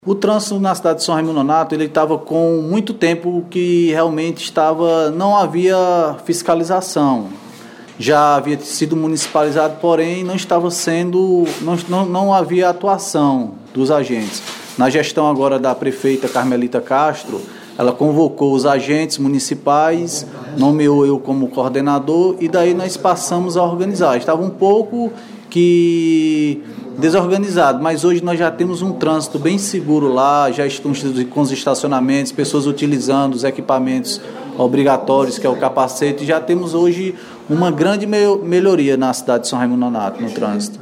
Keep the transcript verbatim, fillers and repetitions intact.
O trânsito na cidade de São Raimundo Nonato, ele estava com muito tempo que realmente estava, não havia fiscalização. Já havia sido municipalizado, porém não estava sendo, não, não, não havia atuação dos agentes. Na gestão agora da prefeita Carmelita Castro, ela convocou os agentes municipais, nomeou eu como coordenador e daí nós passamos a organizar. Estava um pouco que desorganizado, mas hoje nós já temos um trânsito bem seguro lá, já estão com os estacionamentos, pessoas utilizando os equipamentos obrigatórios, que é o capacete, e já temos hoje uma grande melhoria na cidade de São Raimundo Nonato, no trânsito.